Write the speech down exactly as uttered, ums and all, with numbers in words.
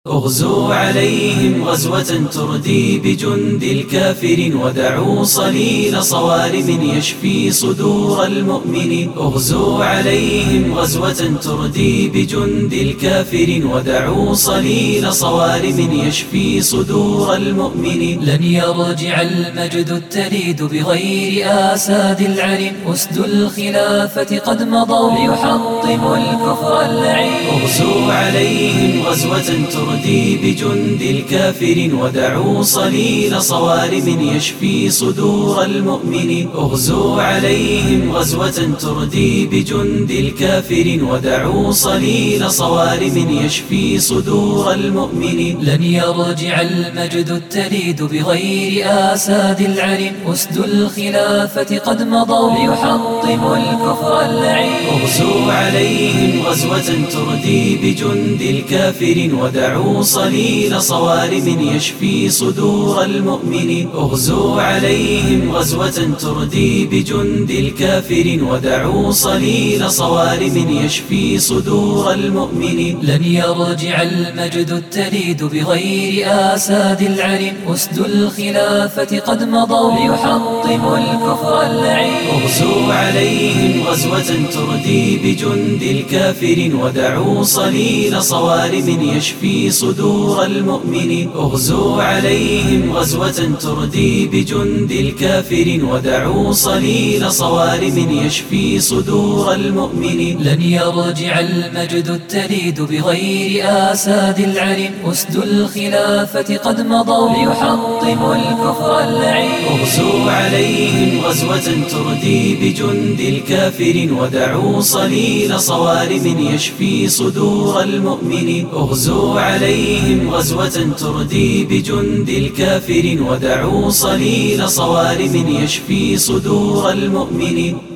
اغزوا عليهم غزوة تردي بجند الكافر ودعوا صليل صوارم يشفي صدور المؤمنين. اغزوا عليهم غزوة تردي بجند الكافر ودعوا صليل صوارم يشفي صدور المؤمنين. لن يرجع المجد التليد بغير آساد العرين. أسد الخلافة قد مضوا ليحطموا الكفر اللعين. اغزوا عليهم غزوة تردي بجند الكافر ودعوا صليل صوارم يشفي صدور المؤمنين. اغزوا عليهم غزوة تردي بجند الكافر ودعوا صليل صوارم يشفي صدور المؤمنين. لن يرجع المجد التليد بغير آساد العرين. أسد الخلافة قد مضوا ليحطموا الكفر اللعين. اغزوا عليهم غزوة تردي بجند الكافر ودعوا صليل صوارم يشفي صدور المؤمنين. اغزوا عليهم غزوة تردي بجند الكافر ودعوا صليل صوارم يشفي صدور المؤمنين. لن يرجع المجد التليد بغير آساد العرين. أسد الخلافة قد مضوا ليحطموا الكفر اللعين. اغزوا عليهم غزوة تردي بجند الكافر ودعوا صليل صوارم يشفي صدور المؤمنين. اغزوا عليهم غزوة تردي بجند الكافر ودعوا صليل صوارم يشفي صدور المؤمنين. لن يرجع المجد التليد بغير آساد العرين. أسد الخلافة قد مضوا ليحطموا الكفر اللعين. اغزوا عليهم غزوة تردي بجند الكافر ودعوا صليل صوارم يشفي صدور المؤمنين. اغزوا عليهم غزوة تردي بجند الكافر ودعوا صليل صوارم يشفي صدور المؤمنين.